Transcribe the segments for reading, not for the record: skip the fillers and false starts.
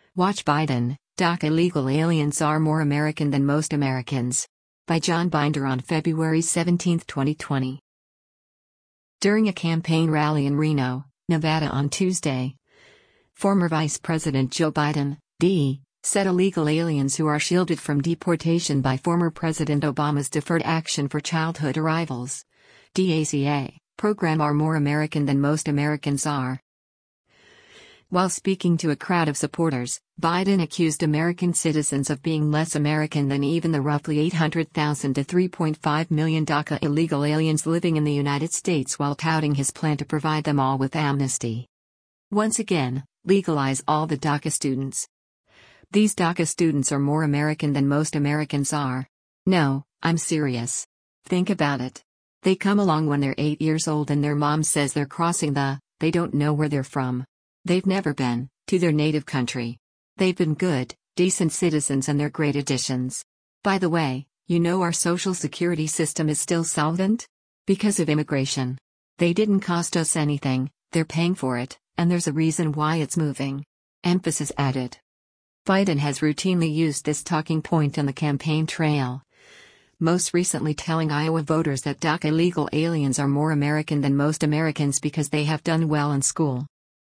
Watch Biden, DACA illegal aliens are more American than most Americans. By John Binder on February 17, 2020. During a campaign rally in Reno, Nevada on Tuesday, former Vice President Joe Biden, D., said illegal aliens who are shielded from deportation by former President Obama's Deferred Action for Childhood Arrivals (DACA) program are more American than most Americans are. While speaking to a crowd of supporters, Biden accused American citizens of being less American than even the roughly 800,000 to 3.5 million DACA illegal aliens living in the United States, while touting his plan to provide them all with amnesty. Once again, legalize all the DACA students. These DACA students are more American than most Americans are. No, I'm serious. Think about it. They come along when they're 8 years old and their mom says they're crossing they don't know where they're from. They've never been to their native country. They've been good, decent citizens and they're great additions. By the way, you know our social security system is still solvent? Because of immigration. They didn't cost us anything, they're paying for it, and there's a reason why it's moving. Emphasis added. Biden has routinely used this talking point on the campaign trail, most recently telling Iowa voters that DACA illegal aliens are more American than most Americans because they have done well in school.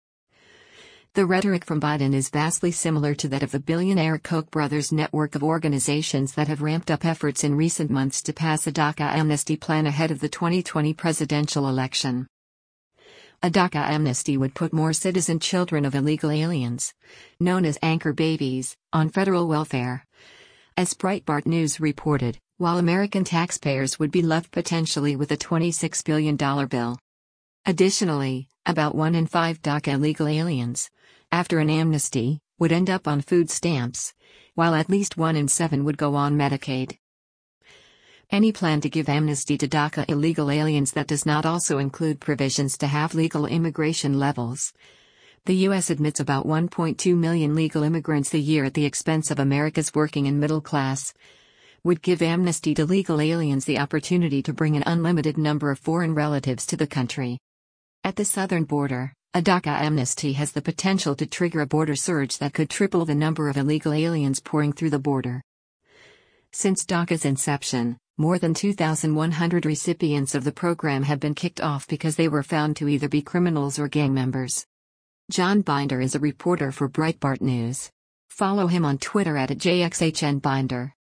The rhetoric from Biden is vastly similar to that of the billionaire Koch brothers network of organizations that have ramped up efforts in recent months to pass a DACA amnesty plan ahead of the 2020 presidential election. A DACA amnesty would put more citizen children of illegal aliens, known as anchor babies, on federal welfare. As Breitbart News reported, while American taxpayers would be left potentially with a $26 billion bill. Additionally, about 1 in 5 DACA illegal aliens, after an amnesty, would end up on food stamps, while at least 1 in 7 would go on Medicaid. Any plan to give amnesty to DACA illegal aliens that does not also include provisions to have legal immigration levels. The U.S. admits about 1.2 million legal immigrants a year at the expense of America's working and middle class. Would give amnesty to legal aliens the opportunity to bring an unlimited number of foreign relatives to the country. At the southern border, a DACA amnesty has the potential to trigger a border surge that could triple the number of illegal aliens pouring through the border. Since DACA's inception, more than 2,100 recipients of the program have been kicked off because they were found to either be criminals or gang members. John Binder is a reporter for Breitbart News. Follow him on Twitter @JXHNBinder.